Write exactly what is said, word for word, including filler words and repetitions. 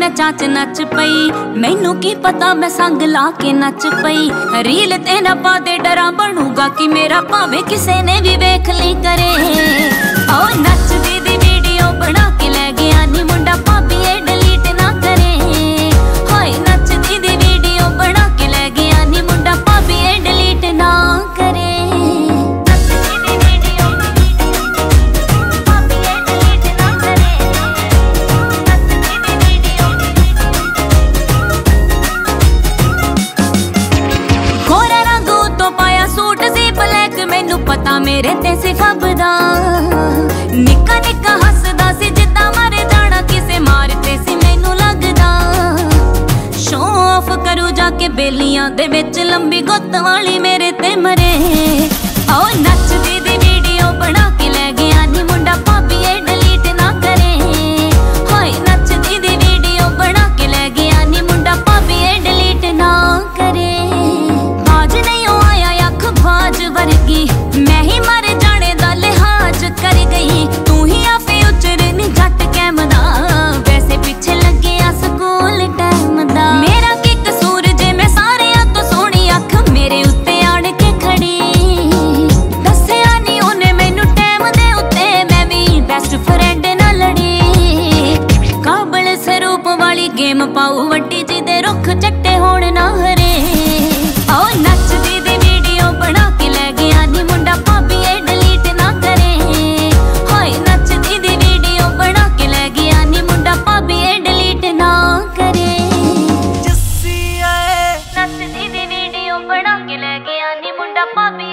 मैं चाच नच पई, मैनू की पता मैं संग ला के नच पई। रील ते ना पा दे डरा बनूगा कि मेरा भावे किसे ने भी वेख ली करे। ओ नचदी दी वीडियो बना के ले गया नी मुंडा भाभी ए डिलीट ना करे। हाय नचदी दी वीडियो बना के ले गया नी मुंडा भाभी ए डिलीट ना करे। मैनू पता मेरे ते सी फबदा, निक्का निक्का हसदा सी जिद्दां मर जाना किसे मारते सी मैनू लगदा। शो ऑफ करू जाके बेलियां दे विच लंबी गुत्त वाली मेरे ते मरे। ओ नचदी दी वीडियो बना के ले गया नी मुंडा भाभी ए डिलीट ना करे। हाय नचदी दी वीडियो बना के ले गया नी मुंडा भाभी ए डिलीट ना करे। बाज नहीं आया अख बाज वर्गी, मैं ही मर जाने दा लिहाज कर गई। तू ही आफे उचर नी जट कैमदा, वैसे पीछे लगे आ स्कूल टाइम दा। मेरा की कसूर जे मैं सारियां तो सोहनी अख मेरे उत्ते आण के खड़ी। दस्सिया नी ओने मैनू टाइम दे उत्ते मैं भी बेस्ट फ्रेंड नाल लड़ी। काबल स्वरूप वाली गेम पाऊ वड्डी जी दे रुख चट्टे होण ना हरे। ओ नचदी दी वीडियो बना के ले गया नी मुंडा भाभी ए डिलीट ना करे। हाय नचदी दी वीडियो बना के ले गया नी मुंडा भाभी ए डिलीट ना करे। नचदी दी वीडियो बना के ले गया नी मुंडा भाभी